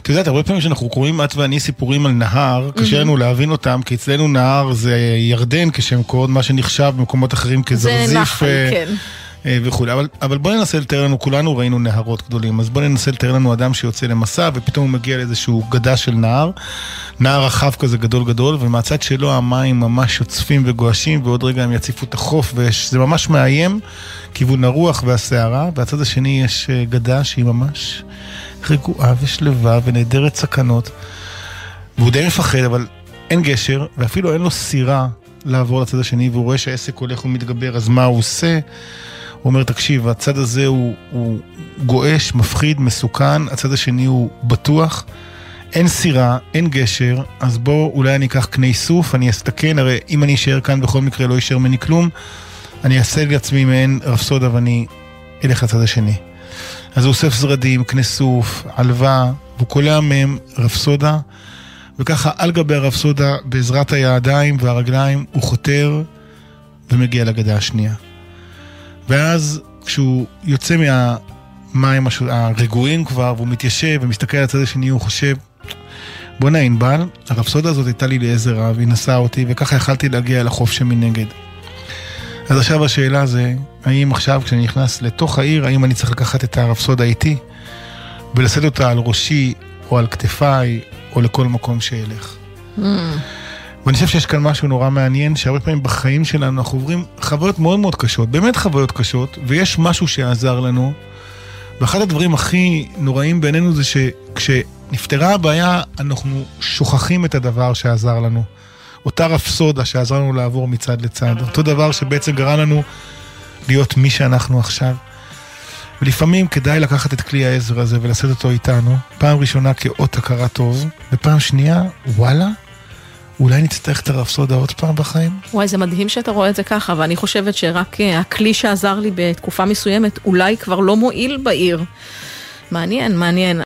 אתה יודעת, הרבה פעמים שאנחנו קוראים את ואני סיפורים על נהר, קשה לנו להבין אותם, כי אצלנו נהר זה ירדן כשם קוד, מה שנחשב במקומות אחרים כזרזיף. זה נחל, כן. וכו'. אבל בוא ננסה לתאר לנו, כולנו ראינו נהרות גדולים, אז בוא ננסה לתאר לנו אדם שיוצא למסע, ופתאום הוא מגיע לאיזשהו גדה של נהר, נהר רחב כזה גדול גדול, ומהצד שלו המים ממש שוצפים וגועשים, ועוד רגע הם יציפו את החוף, וזה ממש מאיים, כיוון הרוח והסערה, והצד השני יש גדה שהיא ממש רגועה ושלווה, ונהדרת סכנות, והוא די מפחד, אבל אין גשר, ואפילו אין לו סירה לעבור לצד השני, והוא רואה שהעסק הולך ומתגבר, אז מה הוא עושה? הוא אומר, תקשיב, הצד הזה הוא גואש, מפחיד, מסוכן, הצד השני הוא בטוח, אין סירה, אין גשר, אז בוא, אולי אני אקח קני סוף, אני אסתכן, הרי אם אני אשאר כאן בכל מקרה לא יישאר מני כלום, אני אעשה לעצמי מעין רפסודה ואני אלך לצד השני. אז הוא אוסף זרדים, קני סוף, עלווה, והוא קולע מהם רפסודה, וככה על גבי הרפסודה, בעזרת הידיים והרגליים, הוא חותר ומגיע לגדה השנייה. ואז כשהוא יוצא מהמים הרגועים כבר, והוא מתיישב ומסתכל על הצד השני, הוא חושב, בוא נענבל, הרפסודה הזאת הייתה לי לעזר רב, היא נסעה אותי, וככה יכלתי להגיע אל החוף שמנגד. אז עכשיו השאלה זה, האם עכשיו כשאני נכנס לתוך העיר, האם אני צריך לקחת את הרפסודה איתי, ולשאת אותה על ראשי, או על כתפיי, או לכל מקום שילך. ואני חושב שיש כאן משהו נורא מעניין, שהרבה פעמים בחיים שלנו אנחנו עוברים חוויות מאוד מאוד קשות, באמת חוויות קשות, ויש משהו שעזר לנו, ואחד הדברים הכי נוראים בעינינו זה שכשנפתרה הבעיה, אנחנו שוכחים את הדבר שעזר לנו. אותה רפסודה שעזר לנו לעבור מצד לצד, אותו דבר שבעצם גרם לנו להיות מי שאנחנו עכשיו. ולפעמים כדאי לקחת את כלי העזר הזה ולשאת אותו איתנו, פעם ראשונה כאות הכרה טוב, ופעם שנייה, וואלה, אולי נצטרך את הרפסודה עוד פעם בחיים? וואי, זה מדהים שאתה רואה את זה ככה, ואני חושבת שרק הכלי שעזר לי בתקופה מסוימת, אולי כבר לא מועיל בעיר. מעניין, מעניין.